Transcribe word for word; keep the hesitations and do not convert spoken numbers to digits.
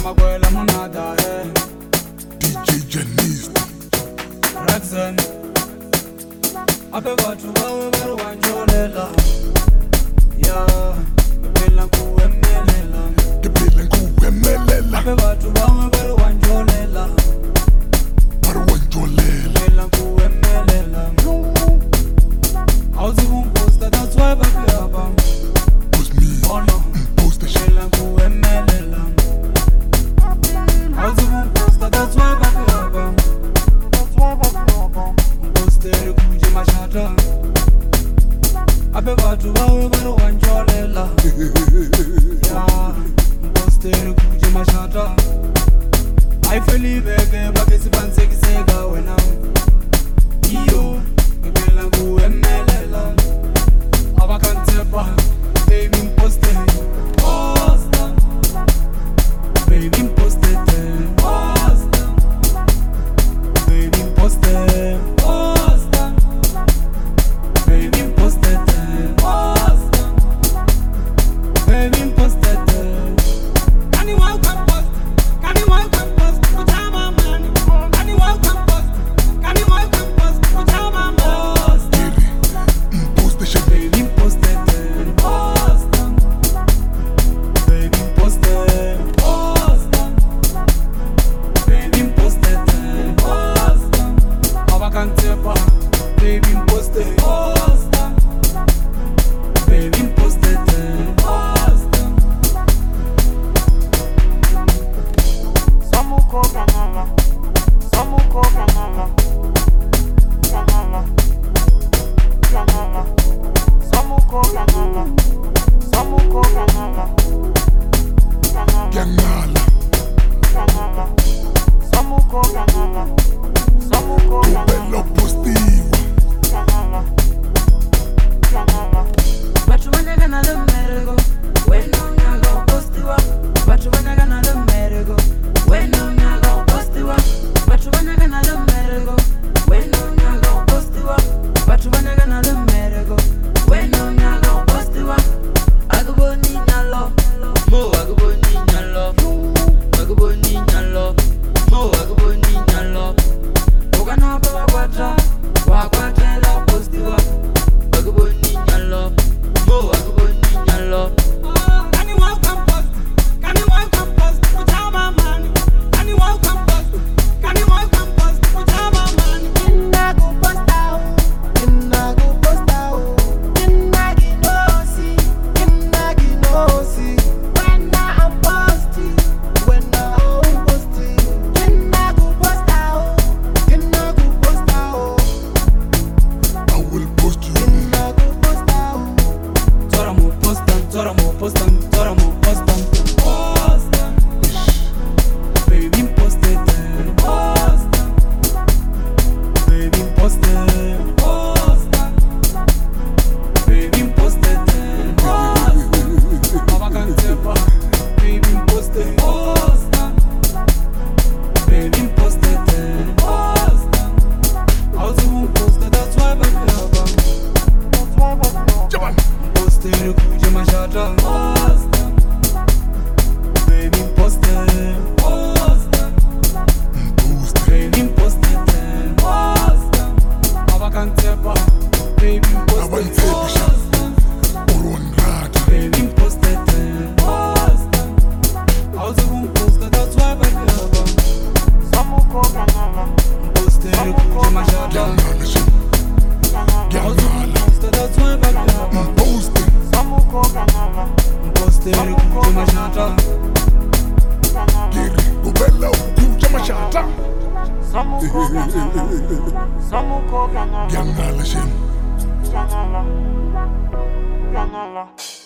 Makwela Munada, eh. D J Janice Rexen Ape watu wawe waru wanjolela Ya Kepela kuwemelela Kepela kuwemelela Ape watu wawe waru wanjolela Waru wanjolela Kepela kuwemelela How's it won't post that, that's why back up Post me, oh no post the shit Kepela kuwemelela How's it won't post that, that's why back up Postere kuje mashata Ape watu wawe waru wanjolela Ya Postere kuje mashata I feel ibeke bakesi panseki sega wena Iyo Kepela kuwemelela Abakantepa Baby imposte Posta Baby imposte Posta Baby imposte Posta Baby imposte Posta Baby imposte Can you welcome post? Can you welcome post? Put down my money. Can you welcome post? Can you welcome post? Put down my money. Post the shit Baby imposte Posta Baby imposte Posta Baby imposte Posta Abakantepa Baby imposte Posta Baby imposte Posta Samuko kanala, samuko kanala, kanala, kanala, samuko kanala, samuko kanala, kanala, Yangala kanala, samuko kanala, samuko Kepela kanala, postiwa kanala, kanala. But when I gonna the merry-go, when no go postiwa. But when I gonna the merry-go, when no go postiwa. But when I gonna the merry-go, when no go postiwa. But when I gonna the merry-go, when no go postiwa. Aguboni nyalo, mo aguboni nyalo, aguboni nyalo, mo aguboni nyalo. Ogana baba kwata, wakwata la postiwa. Aguboni nyalo, mo aguboni nyalo. Can you welcome post? Can you welcome post? Put down my money. Can you welcome post? Can you welcome post? Put down my money. Inna go posta o, inna go posta o, inna ginosi, inna ginosi. When I am posting, when I am posting, inna go posta o, inna go posta o, I will post you inna go posta o. Tora mo postan, tora mo postan, tora mo postan. Postan. Baby imposte Postan. Baby imposte Postan. Baby imposte Postan. Abakantepa Baby imposte Postan. Baby imposte Postan. How's it won't post that, that's why back up Jaman Postere kuje mashata Posta Baby imposte Posta Post Baby imposte Posta Abakantepa Baby imposte Abakantepa. Posta Orwanrata Baby imposte Posta How's it won't post that, that's why back up Samuko kanala, Postere kuje mashata Yangala shit kanala, How's it won't Yangala post that, that's why back up Post it samuko kanala, Postere kuje mashata kanala, Kiri Kepela kuja mashata samuko kanala, samuko kanala, Yangala shit kanala, kanala.